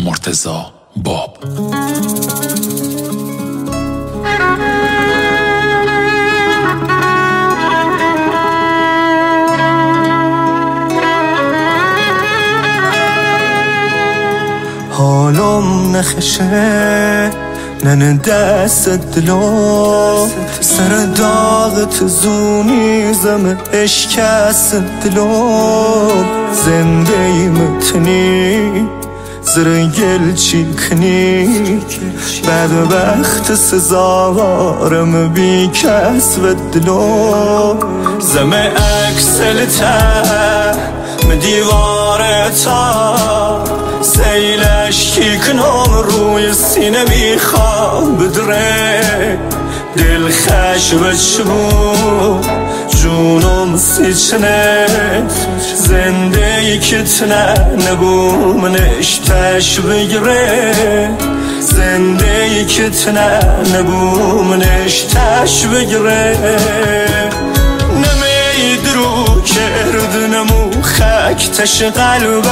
مرتضی باب. حالم نخشه نن دست دلم سر داغت زونی زم اشکست دلم زنده متنی زر گل چی کنی بدبخت سزاوارم بی کس و دلم زم اکسلته دیوارتا سیلش کی کنم روی سینه میخوام بدره دل خش بشمو جونم سیچنه زنده ای که تنه نبومنش تش بگیره زنده ای که تنه نبومنش تش بگیره نمیدرو کردنمو خک تش قلبه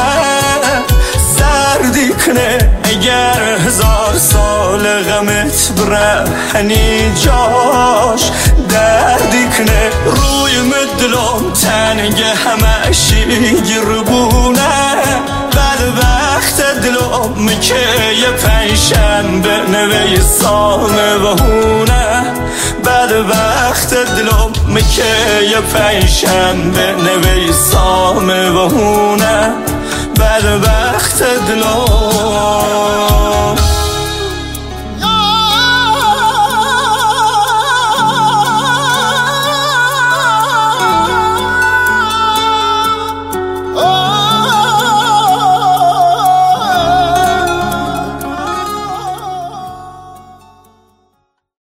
سردی کنه اگر 1000 سال غمت بره هنی جاش دردی کنه روی مدلم تنگه همشی گربونه بدبخت دلم که یه پنجشنبه نویسانه و هونه بدبخت دلم که یه پنجشنبه نویسانه و هونه بدبخت دلم